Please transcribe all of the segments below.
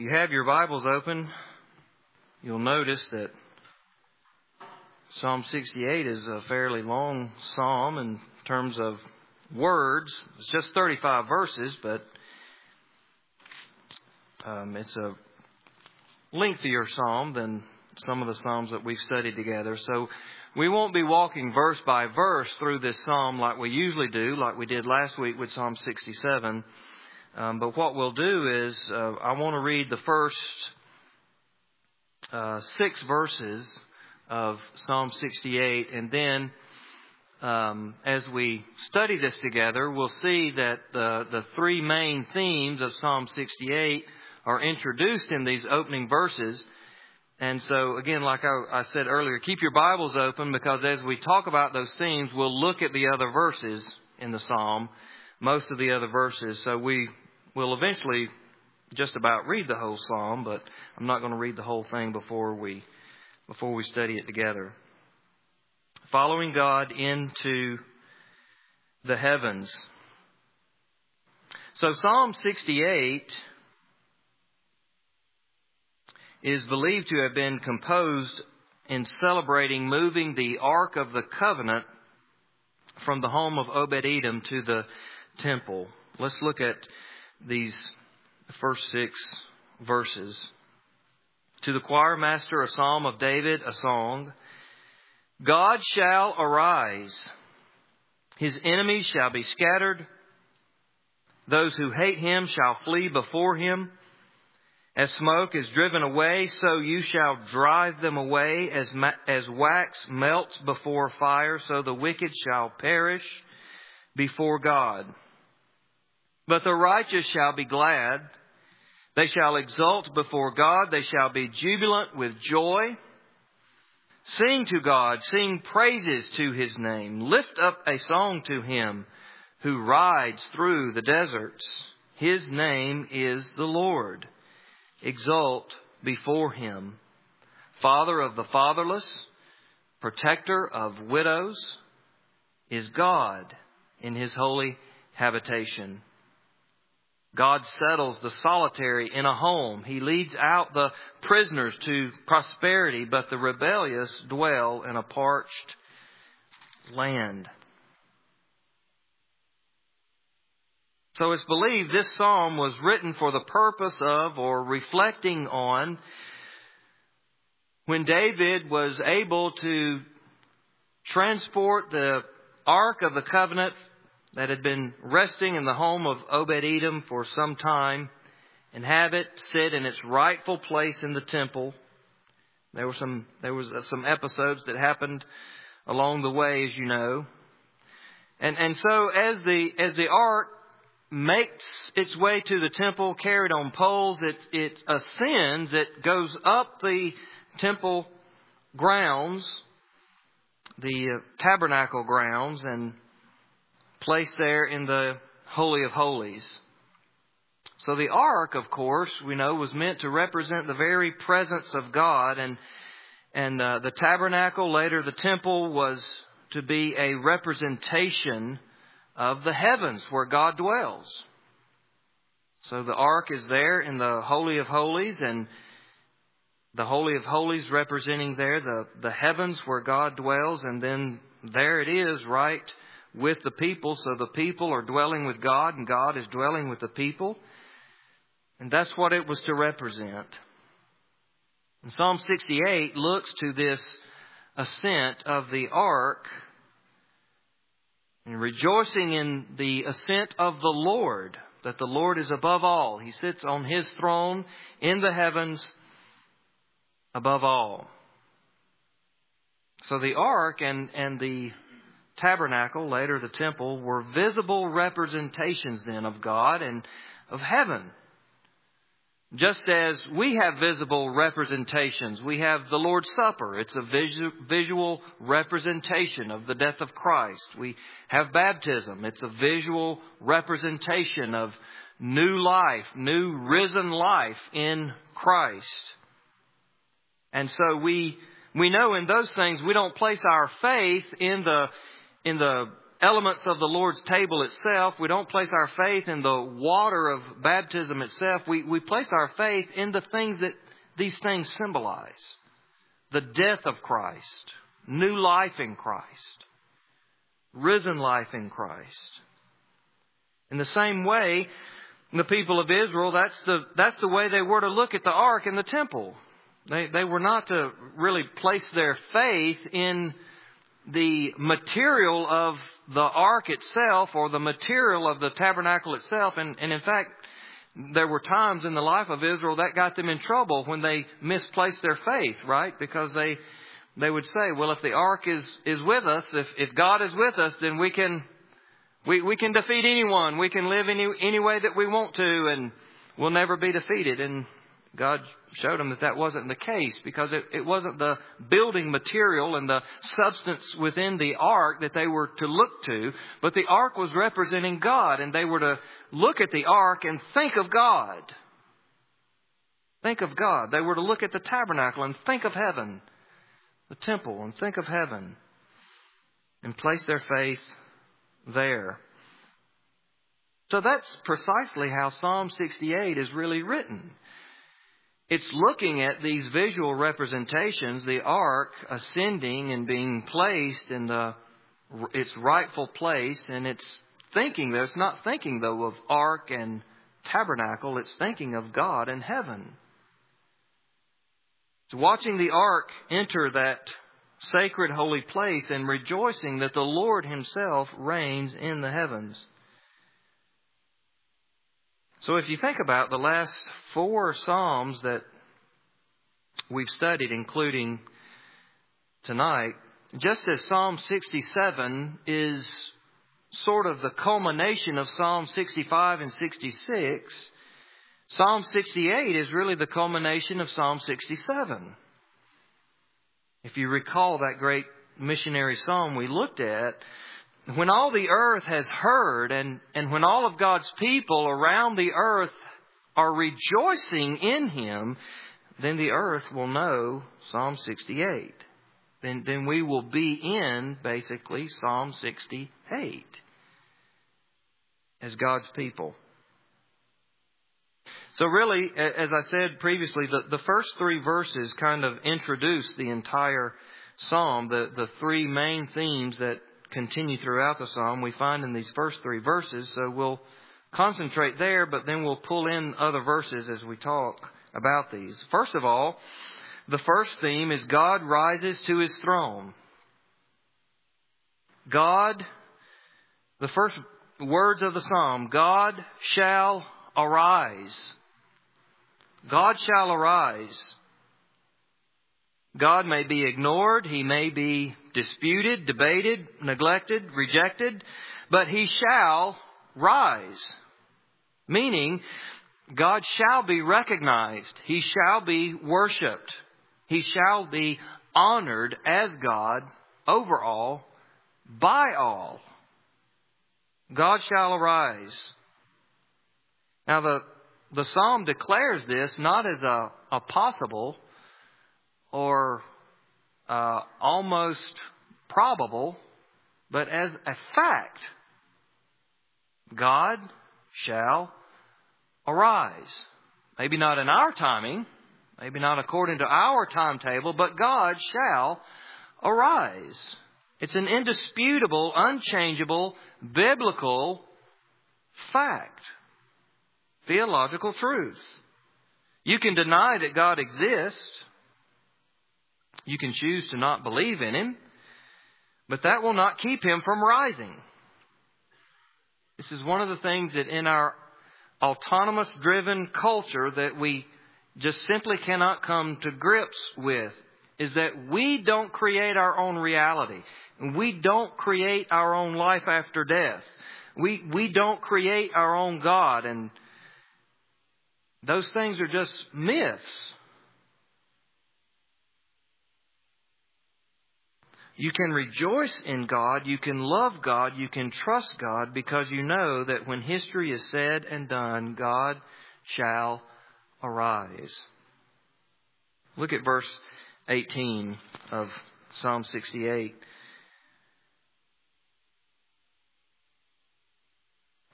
You have your Bibles open, you'll notice that Psalm 68 is a fairly long psalm in terms of words. It's just 35 verses, but it's a lengthier psalm than some of the psalms that we've studied together. So we won't be walking verse by verse through this psalm like we usually do, like we did last week with Psalm 67. But what we'll do is I want to read the first 6 verses of Psalm 68. And then as we study this together, we'll see that the 3 main themes of Psalm 68 are introduced in these opening verses. And so, again, like I said earlier, keep your Bibles open, because as we talk about those themes, we'll look at the other verses in the psalm, most of the other verses. So we will eventually just about read the whole psalm, but I'm not going to read the whole thing before we study it together. Following God into the heavens. So Psalm 68 is believed to have been composed in celebrating moving the Ark of the Covenant from the home of Obed-Edom to the temple. Let's look at these first 6 verses. To the choir master, a psalm of David, a song. God shall arise. His enemies shall be scattered. Those who hate him shall flee before him. As smoke is driven away, so you shall drive them away. As wax melts before fire, so the wicked shall perish before God. But the righteous shall be glad. They shall exult before God. They shall be jubilant with joy. Sing to God. Sing praises to His name. Lift up a song to Him who rides through the deserts. His name is the Lord. Exult before Him. Father of the fatherless, protector of widows, is God in His holy habitation. God settles the solitary in a home. He leads out the prisoners to prosperity, but the rebellious dwell in a parched land. So it's believed this psalm was written for the purpose of, or reflecting on, when David was able to transport the Ark of the Covenant that had been resting in the home of Obed-Edom for some time and have it sit in its rightful place in the temple. There was some episodes that happened along the way, as you know. And so as the Ark makes its way to the temple, carried on poles, it ascends, it goes up the temple grounds, the tabernacle grounds, and placed there in the Holy of Holies. So the Ark, of course, we know, was meant to represent the very presence of God, and the tabernacle, later the temple, was to be a representation of the heavens where God dwells. So the Ark is there in the Holy of Holies, and the Holy of Holies representing there the heavens where God dwells, and then there it is right with the people. So the people are dwelling with God, and God is dwelling with the people. And that's what it was to represent. And Psalm 68 looks to this ascent of the Ark and rejoicing in the ascent of the Lord, that the Lord is above all. He sits on His throne in the heavens above all. So the Ark and the tabernacle, later the temple, were visible representations then of God and of heaven. Just as we have visible representations, we have the Lord's Supper. It's a visual representation of the death of Christ. We have baptism. It's a visual representation of new life, new risen life in Christ. And so we know in those things we don't place our faith in the elements of the Lord's table itself. We don't place our faith in the water of baptism itself. We place our faith in the things that these things symbolize. The death of Christ, new life in Christ, risen life in Christ. In the same way, the people of Israel, that's the way they were to look at the ark in the temple. They were not to really place their faith in the material of the ark itself or the material of the tabernacle itself. And in fact, there were times in the life of Israel that got them in trouble when they misplaced their faith, right? Because they would say, well, if the ark is with us, if God is with us, then we can defeat anyone. We can live any way that we want to, and we'll never be defeated. And God showed them that wasn't the case, because it wasn't the building material and the substance within the ark that they were to look to, but the ark was representing God, and they were to look at the ark and think of God. Think of God. They were to look at the tabernacle and think of heaven, the temple, and think of heaven, and place their faith there. So that's precisely how Psalm 68 is really written. It's looking at these visual representations, the ark ascending and being placed in its rightful place, and it's thinking there. It's not thinking, though, of ark and tabernacle. It's thinking of God and heaven. It's watching the ark enter that sacred holy place and rejoicing that the Lord Himself reigns in the heavens. So if you think about the last 4 Psalms that we've studied, including tonight, just as Psalm 67 is sort of the culmination of Psalm 65 and 66, Psalm 68 is really the culmination of Psalm 67. If you recall that great missionary psalm we looked at, when all the earth has heard and when all of God's people around the earth are rejoicing in Him, then the earth will know Psalm 68. Then we will be in, basically, Psalm 68 as God's people. So really, as I said previously, the first 3 verses kind of introduce the entire psalm. The 3 main themes that continue throughout the psalm we find in these first 3 verses. So we'll concentrate there, but then we'll pull in other verses as we talk about these. First of all, the first theme is God rises to His throne. God, the first words of the psalm, God shall arise. God shall arise. God may be ignored. He may be disputed, debated, neglected, rejected, but He shall rise. Meaning, God shall be recognized. He shall be worshipped. He shall be honored as God over all, by all. God shall arise. Now the psalm declares this not as a possible or almost probable, but as a fact. God shall arise. Maybe not in our timing, maybe not according to our timetable, but God shall arise. It's an indisputable, unchangeable, biblical fact. Theological truth. You can deny that God exists. You can choose to not believe in Him, but that will not keep Him from rising. This is one of the things that in our autonomous driven culture that we just simply cannot come to grips with, is that we don't create our own reality. We don't create our own life after death. We don't create our own God, and those things are just myths. You can rejoice in God, you can love God, you can trust God, because you know that when history is said and done, God shall arise. Look at verse 18 of Psalm 68.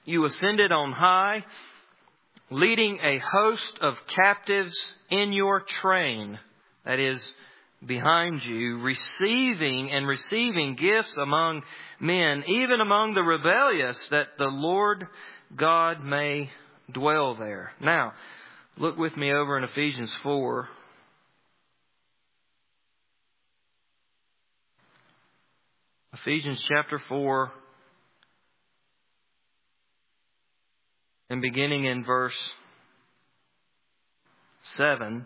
You ascended on high, leading a host of captives in your train, that is, behind you, receiving gifts among men, even among the rebellious, that the Lord God may dwell there. Now, look with me over in Ephesians 4. Ephesians chapter 4, and beginning in verse 7.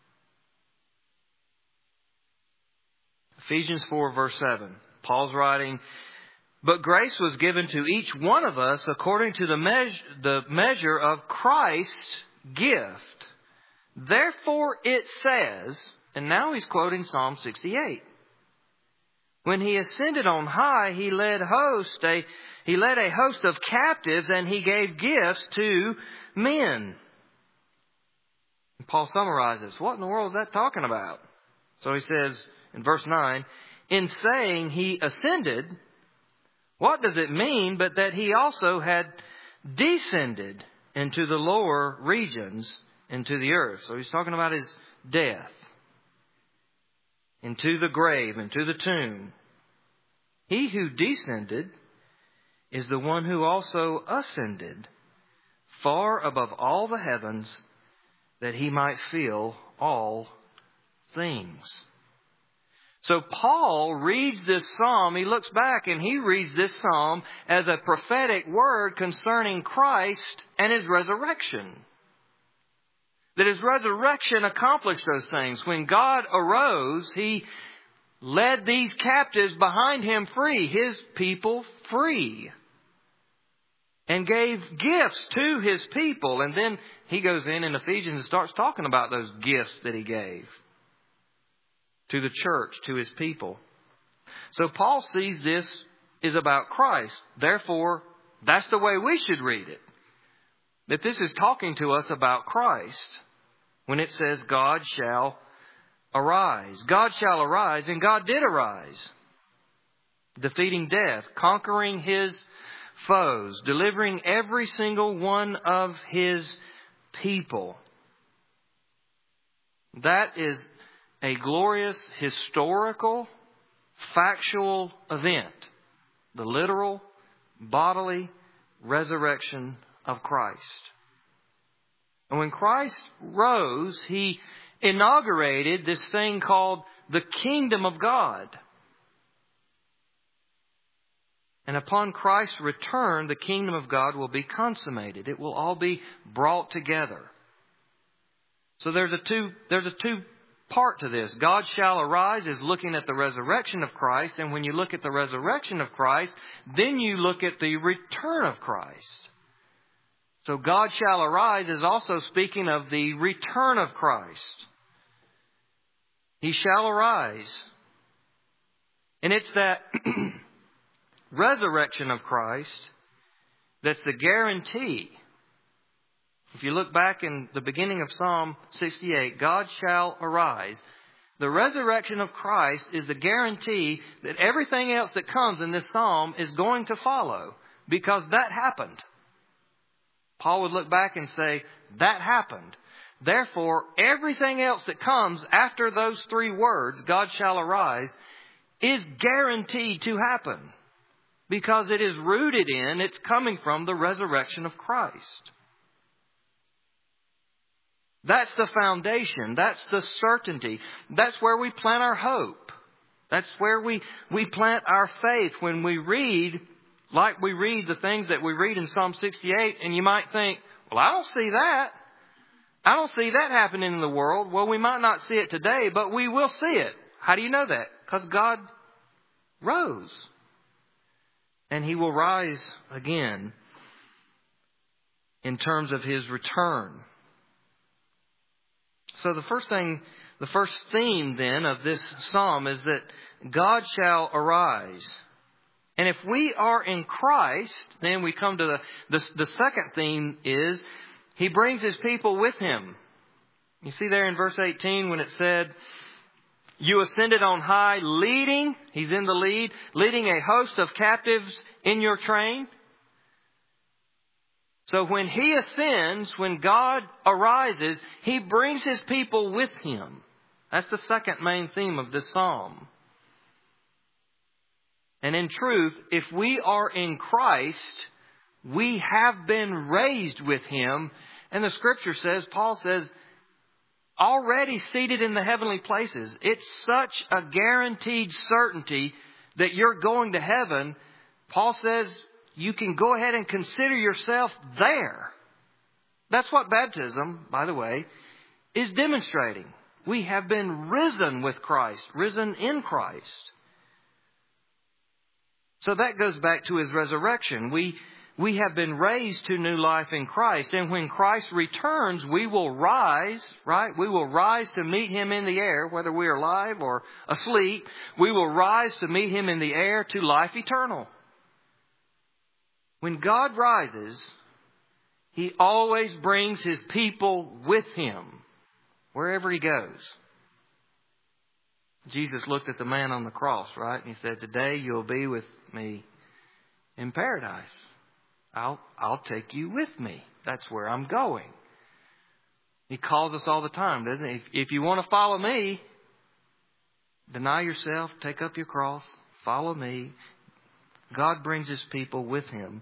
Ephesians 4, verse 7. Paul's writing, "But grace was given to each one of us according to the measure of Christ's gift. Therefore it says," and now he's quoting Psalm 68, "When he ascended on high, he led a host of captives, and he gave gifts to men." And Paul summarizes, what in the world is that talking about? So he says in verse 9, "In saying he ascended, what does it mean but that he also had descended into the lower regions, into the earth?" So he's talking about his death. "Into the grave, into the tomb. He who descended is the one who also ascended far above all the heavens, that he might fill all things." So Paul reads this psalm, he looks back and he reads this psalm as a prophetic word concerning Christ and His resurrection. That His resurrection accomplished those things. When God arose, He led these captives behind Him free, His people free, and gave gifts to His people. And then he goes in Ephesians and starts talking about those gifts that He gave to the church, to His people. So Paul sees this is about Christ. Therefore, that's the way we should read it. That this is talking to us about Christ when it says God shall arise. God shall arise, and God did arise, defeating death, conquering His foes, delivering every single one of His people. That is a glorious historical, factual event. The literal, bodily resurrection of Christ. And when Christ rose, He inaugurated this thing called the kingdom of God. And upon Christ's return, the kingdom of God will be consummated. It will all be brought together. So there's a two part to this. God shall arise is looking at the resurrection of Christ. And when you look at the resurrection of Christ, then you look at the return of Christ. So God shall arise is also speaking of the return of Christ. He shall arise. And it's that resurrection of Christ that's the guarantee. If you look back in the beginning of Psalm 68, God shall arise. The resurrection of Christ is the guarantee that everything else that comes in this psalm is going to follow, because that happened. Paul would look back and say, that happened. Therefore, everything else that comes after those three words, God shall arise, is guaranteed to happen, because it is rooted in, it's coming from the resurrection of Christ. That's the foundation. That's the certainty. That's where we plant our hope. That's where we plant our faith when we read, like we read the things that we read in Psalm 68, and you might think, well, I don't see that. I don't see that happening in the world. Well, we might not see it today, but we will see it. How do you know that? Because God rose. And He will rise again in terms of His return. So the first theme then of this psalm is that God shall arise. And if we are in Christ, then we come to the second theme is He brings His people with Him. You see there in verse 18 when it said, you ascended on high, leading, He's in the lead, leading a host of captives in your train. So when He ascends, when God arises, He brings His people with Him. That's the second main theme of this psalm. And in truth, if we are in Christ, we have been raised with Him. And the Scripture says, Paul says, already seated in the heavenly places. It's such a guaranteed certainty that you're going to heaven. Paul says you can go ahead and consider yourself there. That's what baptism, by the way, is demonstrating. We have been risen with Christ, risen in Christ. So that goes back to His resurrection. We have been raised to new life in Christ. And when Christ returns, we will rise, right? We will rise to meet Him in the air, whether we are alive or asleep. We will rise to meet Him in the air to life eternal. When God rises, He always brings His people with Him, wherever He goes. Jesus looked at the man on the cross, right? And He said, today you'll be with me in paradise. I'll take you with me. That's where I'm going. He calls us all the time, doesn't He? If you want to follow me, deny yourself, take up your cross, follow me. God brings His people with Him.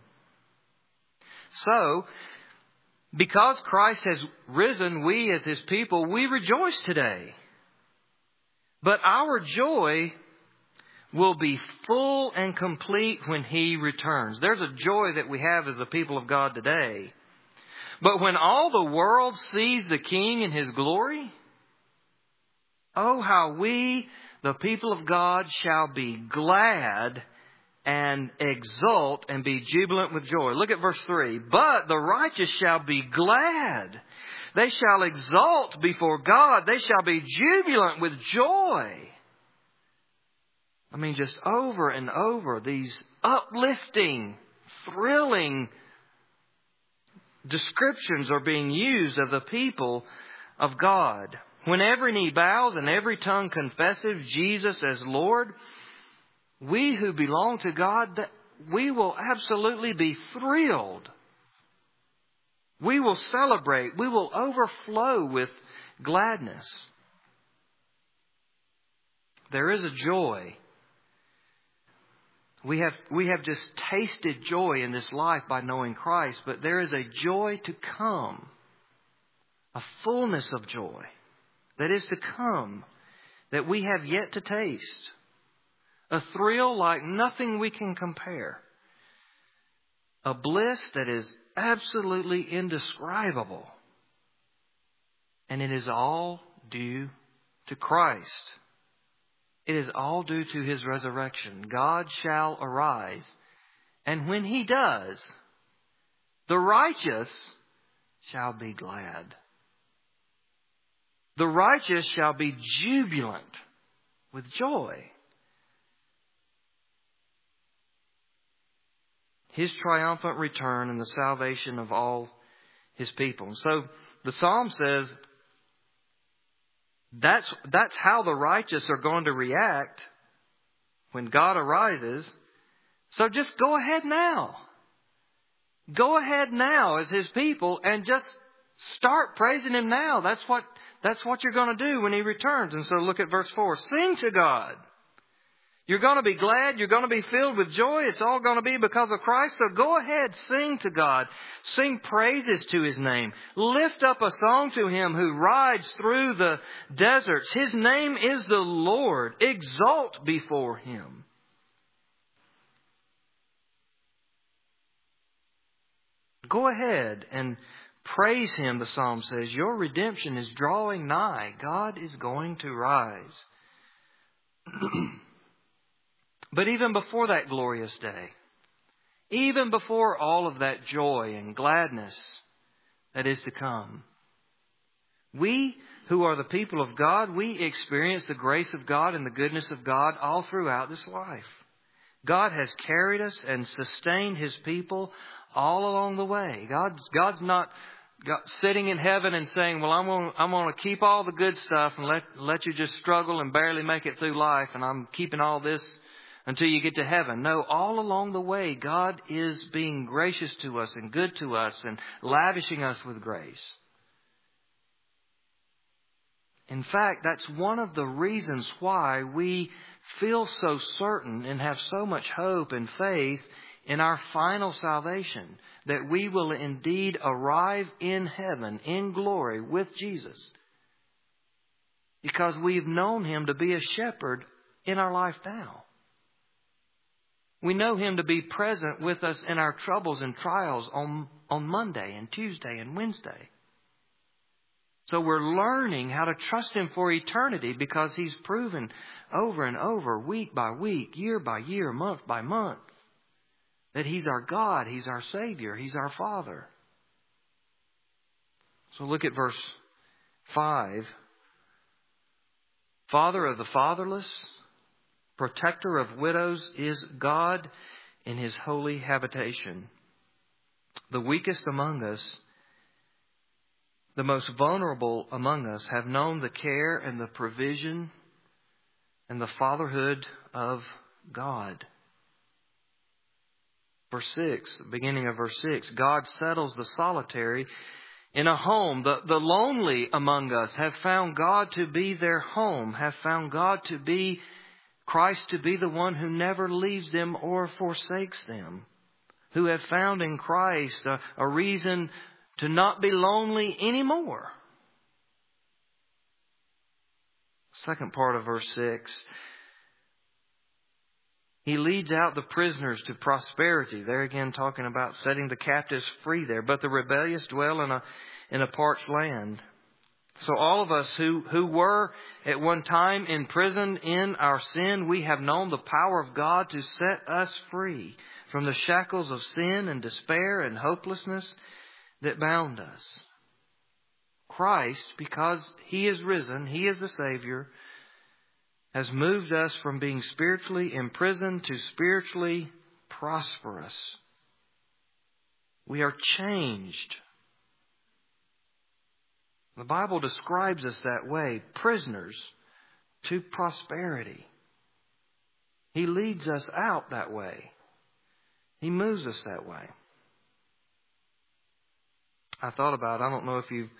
So, because Christ has risen, we as His people, we rejoice today. But our joy will be full and complete when He returns. There's a joy that we have as a people of God today. But when all the world sees the King in His glory, oh, how we, the people of God, shall be glad and exult and be jubilant with joy. Look at verse 3. But the righteous shall be glad. They shall exult before God. They shall be jubilant with joy. I mean, just over and over, these uplifting, thrilling descriptions are being used of the people of God. When every knee bows and every tongue confesses Jesus as Lord, we who belong to God, we will absolutely be thrilled. We will celebrate. We will overflow with gladness. There is a joy. We have just tasted joy in this life by knowing Christ, but there is a joy to come, a fullness of joy that is to come that we have yet to taste, a thrill like nothing we can compare, a bliss that is absolutely indescribable, and it is all due to Christ. It is all due to His resurrection. God shall arise. And when He does, the righteous shall be glad. The righteous shall be jubilant with joy. His triumphant return and the salvation of all His people. So the Psalm says, That's how the righteous are going to react when God arises. So just go ahead now. Go ahead now as His people and just start praising Him now. That's what you're going to do when He returns. And so look at verse 4. Sing to God. You're going to be glad. You're going to be filled with joy. It's all going to be because of Christ. So go ahead, sing to God. Sing praises to His name. Lift up a song to Him who rides through the deserts. His name is the Lord. Exult before Him. Go ahead and praise Him, the Psalm says. Your redemption is drawing nigh. God is going to rise. But even before that glorious day, even before all of that joy and gladness that is to come, we who are the people of God, we experience the grace of God and the goodness of God all throughout this life. God has carried us and sustained His people all along the way. God's not sitting in heaven and saying, well, I'm going to keep all the good stuff and let you just struggle and barely make it through life, and I'm keeping all this until you get to heaven. No, all along the way, God is being gracious to us and good to us and lavishing us with grace. In fact, that's one of the reasons why we feel so certain and have so much hope and faith in our final salvation, that we will indeed arrive in heaven, in glory, with Jesus. Because we've known Him to be a shepherd in our life now. We know Him to be present with us in our troubles and trials on Monday and Tuesday and Wednesday. So we're learning how to trust Him for eternity because He's proven over and over, week by week, year by year, month by month, that He's our God, He's our Savior, He's our Father. So look at verse 5. Father of the fatherless, protector of widows is God in His holy habitation. The weakest among us, the most vulnerable among us, have known the care and the provision and the fatherhood of God. Verse 6, beginning of verse 6, God settles the solitary in a home. The lonely among us have found God to be their home, have found God to be Christ, to be the one who never leaves them or forsakes them, who have found in Christ a reason to not be lonely anymore. Second part of verse 6. He leads out the prisoners to prosperity. There again talking about setting the captives free there. But the rebellious dwell in a parched land. So all of us who were at one time imprisoned in our sin, we have known the power of God to set us free from the shackles of sin and despair and hopelessness that bound us. Christ, because He is risen, He is the Savior, has moved us from being spiritually imprisoned to spiritually prosperous. We are changed. The Bible describes us that way, prisoners to prosperity. He leads us out that way. He moves us that way. I thought about, I don't know if you've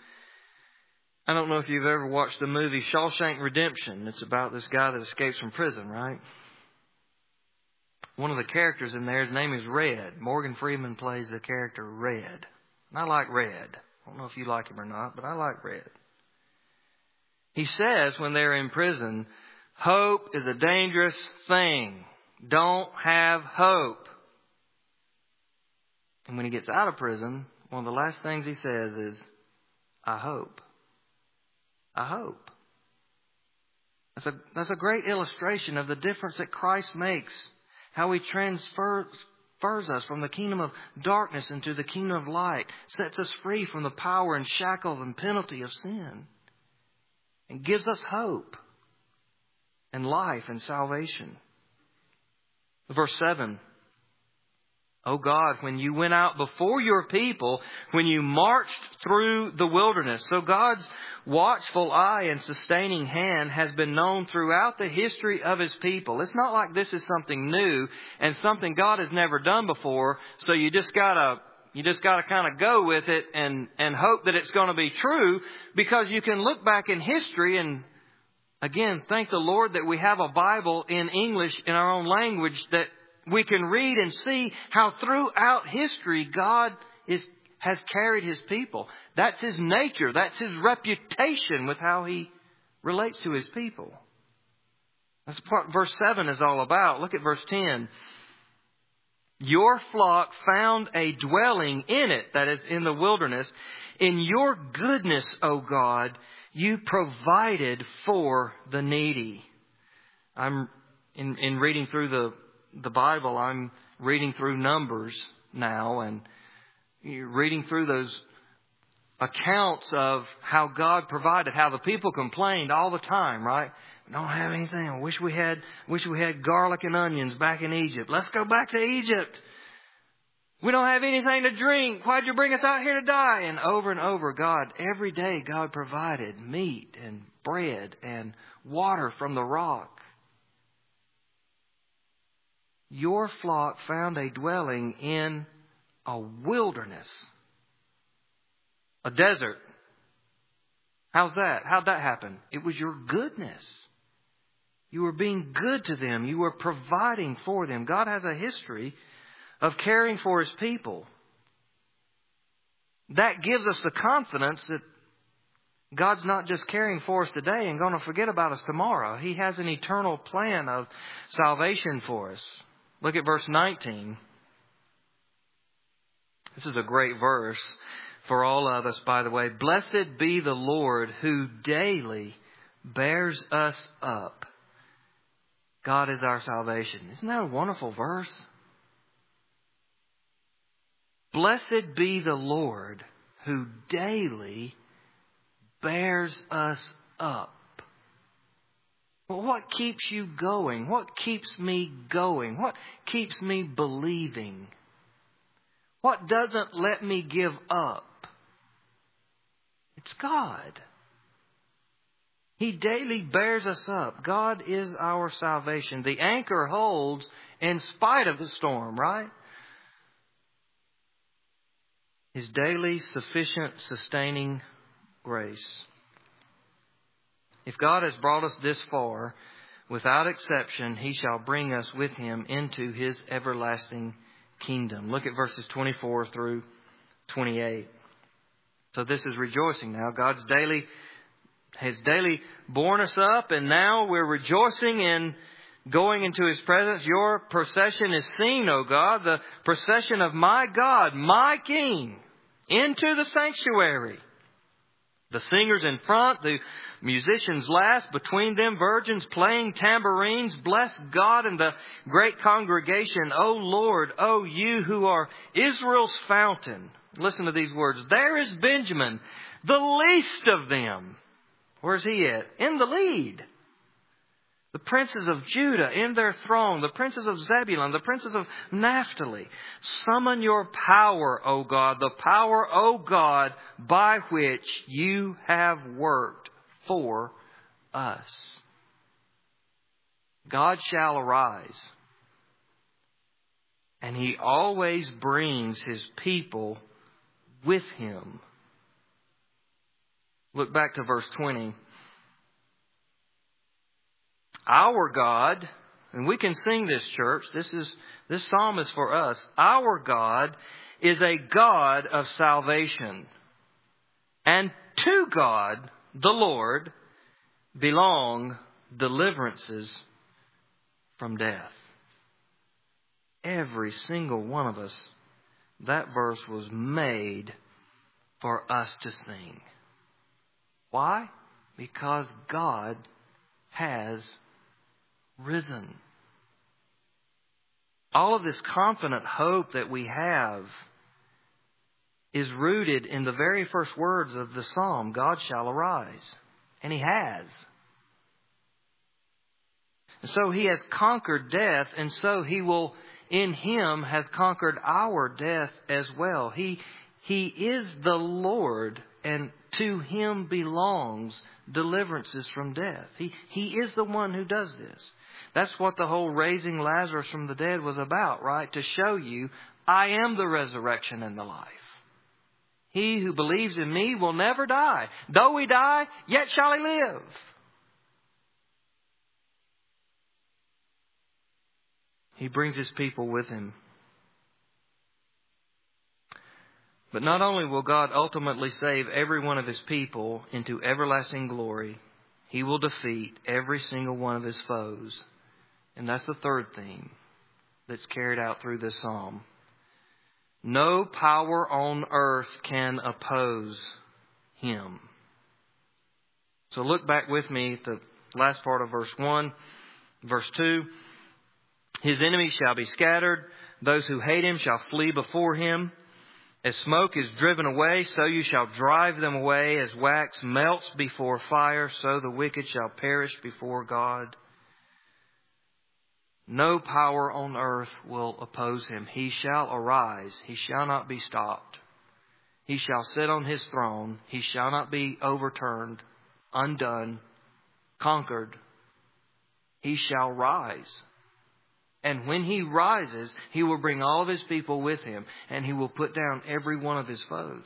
ever watched the movie Shawshank Redemption. It's about this guy that escapes from prison, right? One of the characters in there, his name is Red. Morgan Freeman plays the character Red. And I like Red. I don't know if you like him or not, but I like Red. He says when they're in prison, hope is a dangerous thing. Don't have hope. And when he gets out of prison, one of the last things he says is, I hope. I hope. That's a great illustration of the difference that Christ makes. How He transfers us from the kingdom of darkness into the kingdom of light. Sets us free from the power and shackles and penalty of sin. And gives us hope and life and salvation. Verse 7. O God, when you went out before your people, when you marched through the wilderness. So God's watchful eye and sustaining hand has been known throughout the history of His people. It's not like this is something new and something God has never done before. So you just gotta kind of go with it and hope that it's going to be true, because you can look back in history and again, thank the Lord that we have a Bible in English in our own language that we can read and see how throughout history God has carried His people. That's His nature. That's His reputation with how He relates to His people. That's what verse 7 is all about. Look at verse 10. Your flock found a dwelling in it, that is in the wilderness. In your goodness, O God, you provided for the needy. I'm in reading through the Bible, I'm reading through Numbers now, and reading through those accounts of how God provided, how the people complained all the time, right? We don't have anything. I wish we had garlic and onions back in Egypt. Let's go back to Egypt. We don't have anything to drink. Why'd you bring us out here to die? And over, every day God provided meat and bread and water from the rock. your flock found a dwelling in a wilderness, a desert. How's that? How'd that happen? It was your goodness. You were being good to them. You were providing for them. God has a history of caring for His people. That gives us the confidence that God's not just caring for us today and going to forget about us tomorrow. He has an eternal plan of salvation for us. Look at verse 19. This is a great verse for all of us, by the way. Blessed be the Lord who daily bears us up. God is our salvation. Isn't that a wonderful verse? Blessed be the Lord who daily bears us up. Well, what keeps you going? What keeps me going? What keeps me believing? What doesn't let me give up? It's God. He daily bears us up. God is our salvation. The anchor holds in spite of the storm, right? His daily sufficient sustaining grace. If God has brought us this far, without exception, He shall bring us with Him into His everlasting kingdom. Look at verses 24 through 28. So this is rejoicing now. God has daily borne us up, and now we're rejoicing in going into His presence. Your procession is seen, O God, the procession of my God, my King, into the sanctuary. The singers in front, the musicians last, between them virgins playing tambourines. Bless God in the great congregation. O Lord, O you who are Israel's fountain. Listen to these words. There is Benjamin, the least of them. Where's he at? In the lead. The princes of Judah in their throng, the princes of Zebulun, the princes of Naphtali. Summon your power, O God, the power, O God, by which you have worked for us. God shall arise, and He always brings His people with Him. Look back to verse 20. Our God, and we can sing this, church. This psalm is for us. Our God is a God of salvation. And to God, the Lord, belong deliverances from death. Every single one of us, that verse was made for us to sing. Why? Because God has risen. All of this confident hope that we have is rooted in the very first words of the psalm, God shall arise. And He has. And so He has conquered death, and so He will, in Him, has conquered our death as well. He is the Lord, and to Him belongs deliverances from death. He is the one who does this. That's what the whole raising Lazarus from the dead was about, right? To show you, I am the resurrection and the life. He who believes in me will never die. Though he die, yet shall he live. He brings His people with Him. But not only will God ultimately save every one of His people into everlasting glory, He will defeat every single one of His foes. And that's the third theme that's carried out through this psalm. No power on earth can oppose Him. So look back with me at the last part of verse 1. Verse 2. His enemies shall be scattered. Those who hate Him shall flee before Him. As smoke is driven away, so you shall drive them away. As wax melts before fire, so the wicked shall perish before God. No power on earth will oppose Him. He shall arise. He shall not be stopped. He shall sit on His throne. He shall not be overturned, undone, conquered. He shall rise. And when He rises, He will bring all of His people with Him, and He will put down every one of His foes.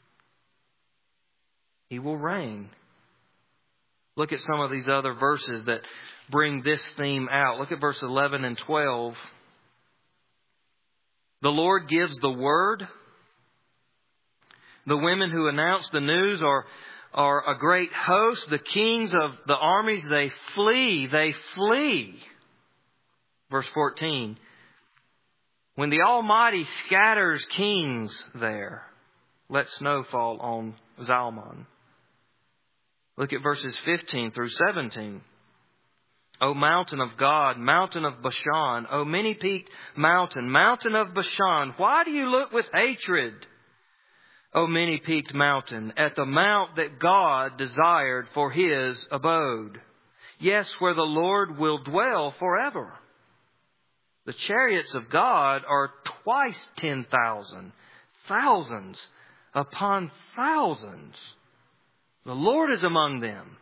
He will reign. Look at some of these other verses that bring this theme out. Look at verse 11 and 12. The Lord gives the word. The women who announce the news are a great host. The kings of the armies, they flee. They flee. Verse 14. When the Almighty scatters kings there, let snow fall on Zalmon. Look at verses 15 through 17. O mountain of God, mountain of Bashan, O many-peaked mountain, mountain of Bashan, why do you look with hatred, O many-peaked mountain, at the mount that God desired for His abode? Yes, where the Lord will dwell forever. The chariots of God are twice 10,000, thousands upon thousands. The Lord is among them.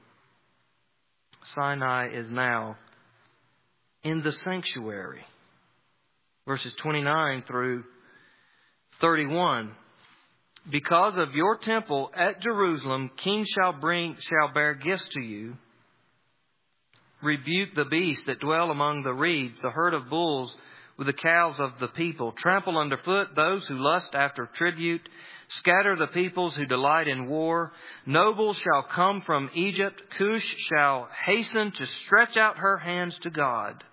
Sinai is now in the sanctuary. Verses 29 through 31. Because of your temple at Jerusalem, kings shall bear gifts to you. Rebuke the beasts that dwell among the reeds, the herd of bulls with the calves of the people. Trample underfoot those who lust after tribute. Scatter the peoples who delight in war. Nobles shall come from Egypt. Cush shall hasten to stretch out her hands to God.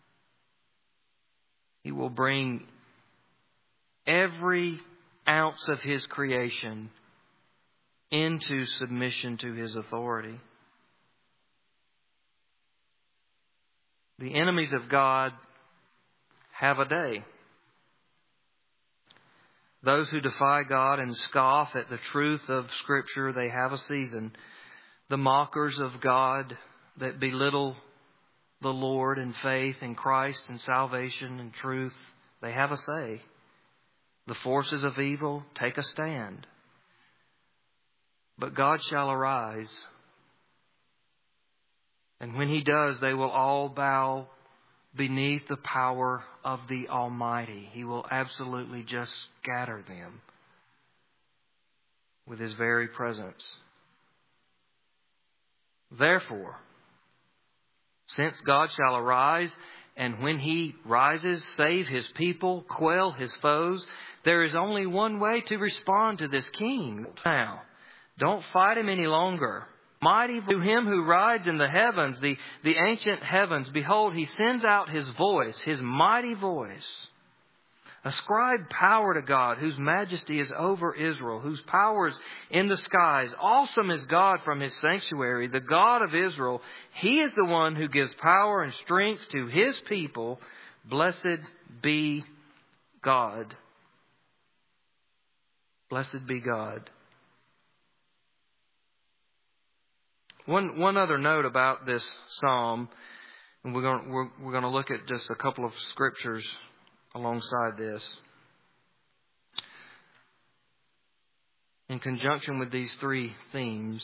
He will bring every ounce of His creation into submission to His authority. The enemies of God have a day. Those who defy God and scoff at the truth of Scripture, they have a season. The mockers of God that belittle the Lord and faith in Christ and salvation and truth, they have a say. The forces of evil take a stand. But God shall arise. And when He does, they will all bow beneath the power of the Almighty. He will absolutely just scatter them with His very presence. Therefore, since God shall arise, and when He rises, save His people, quell His foes, there is only one way to respond to this King. Now, don't fight Him any longer. Mighty to Him who rides in the heavens, the ancient heavens. Behold, He sends out His voice, His mighty voice. Ascribe power to God, whose majesty is over Israel, whose power is in the skies. Awesome is God from His sanctuary, the God of Israel. He is the one who gives power and strength to His people. Blessed be God. Blessed be God. One other note about this psalm, and we're going to look at just a couple of scriptures alongside this. In conjunction with these three themes,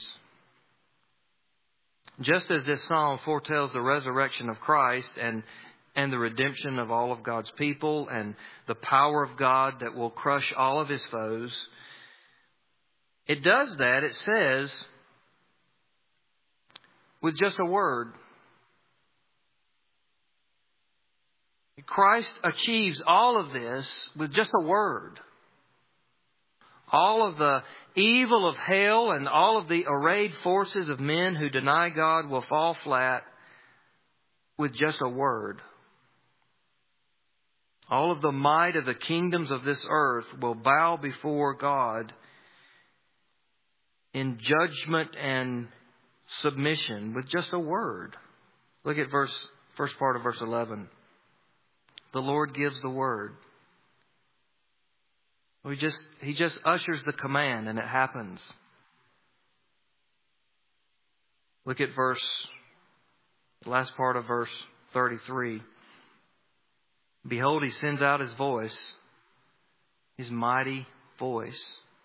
just as this psalm foretells the resurrection of Christ and the redemption of all of God's people and the power of God that will crush all of His foes, it does that, it says, with just a word. Christ achieves all of this with just a word. All of the evil of hell and all of the arrayed forces of men who deny God will fall flat with just a word. All of the might of the kingdoms of this earth will bow before God in judgment and submission with just a word. Look at first part of verse 11. The Lord gives the word. He just ushers the command and it happens. Look at the last part of verse 33. Behold, He sends out His voice, His mighty voice.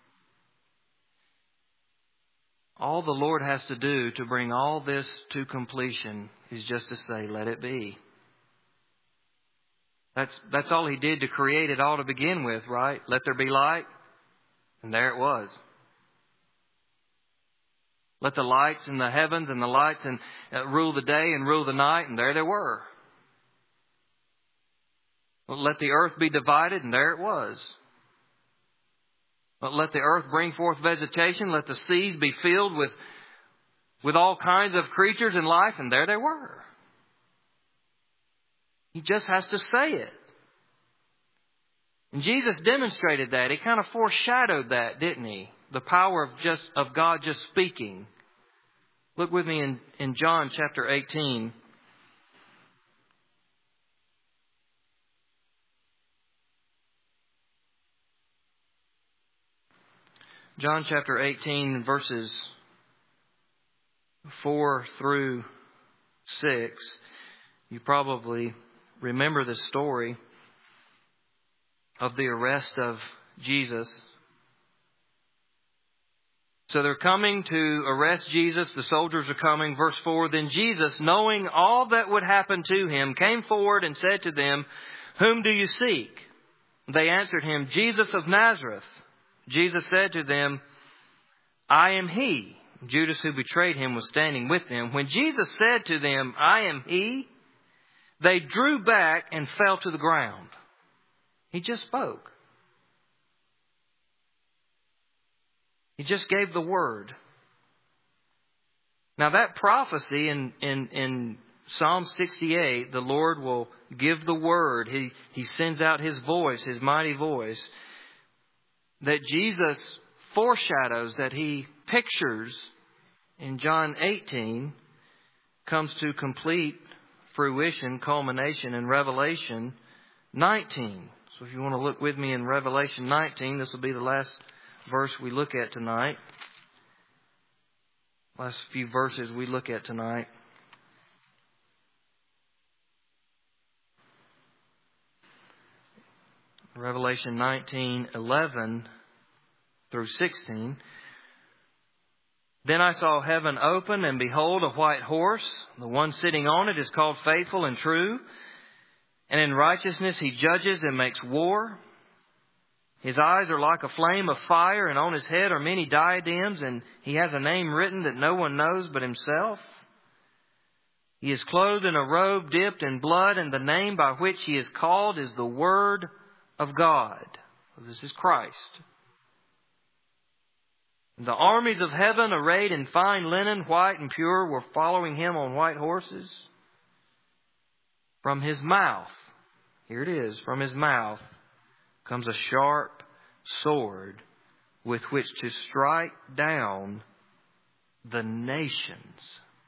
All the Lord has to do to bring all this to completion is just to say, let it be. That's all He did to create it all to begin with, right? Let there be light. And there it was. Let the lights in the heavens and the lights and rule the day and rule the night. And there they were. Let the earth be divided. And there it was. Let the earth bring forth vegetation. Let the seas be filled with all kinds of creatures and life. And there they were. He just has to say it. And Jesus demonstrated that. He kind of foreshadowed that, didn't He? The power of God just speaking. Look with me in John chapter 18. John chapter 18, verses 4 through 6. You probably remember the story of the arrest of Jesus. So they're coming to arrest Jesus. The soldiers are coming. Verse 4, then Jesus, knowing all that would happen to Him, came forward and said to them, whom do you seek? They answered Him, Jesus of Nazareth. Jesus said to them, I am He. Judas, who betrayed Him, was standing with them. When Jesus said to them, I am He, they drew back and fell to the ground. He just spoke. He just gave the word. Now that prophecy in Psalm 68, the Lord will give the word. He sends out His voice, His mighty voice, that Jesus foreshadows, that He pictures in John 18, comes to complete fruition, culmination in Revelation 19. So if you want to look with me in Revelation 19, this will be the last verse we look at tonight. Last few verses we look at tonight. Revelation 19:11 through 16. Then I saw heaven open, and behold, a white horse. The one sitting on it is called Faithful and True. And in righteousness He judges and makes war. His eyes are like a flame of fire, and on His head are many diadems, and He has a name written that no one knows but Himself. He is clothed in a robe dipped in blood, and the name by which He is called is the Word of God. This is Christ. The armies of heaven, arrayed in fine linen, white and pure, were following Him on white horses. From His mouth, here it is, from His mouth comes a sharp sword with which to strike down the nations.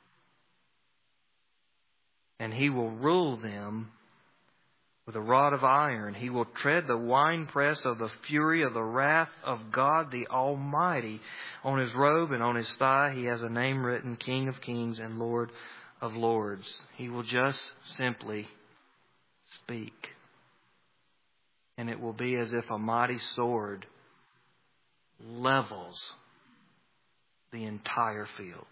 And He will rule them with a rod of iron. He will tread the winepress of the fury of the wrath of God the Almighty. On His robe and on His thigh He has a name written, King of Kings and Lord of Lords. He will just simply speak. And it will be as if a mighty sword levels the entire field.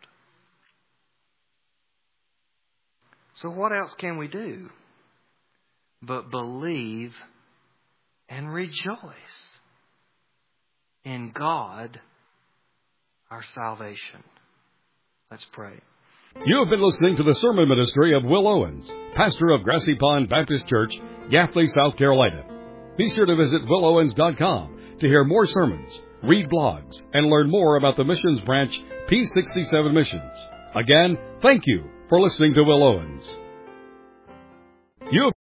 So what else can we do but believe and rejoice in God, our salvation? Let's pray. You have been listening to the sermon ministry of Will Owens, pastor of Grassy Pond Baptist Church, Gaffney, South Carolina. Be sure to visit willowens.com to hear more sermons, read blogs, and learn more about the missions branch P67 Missions. Again, thank you for listening to Will Owens. You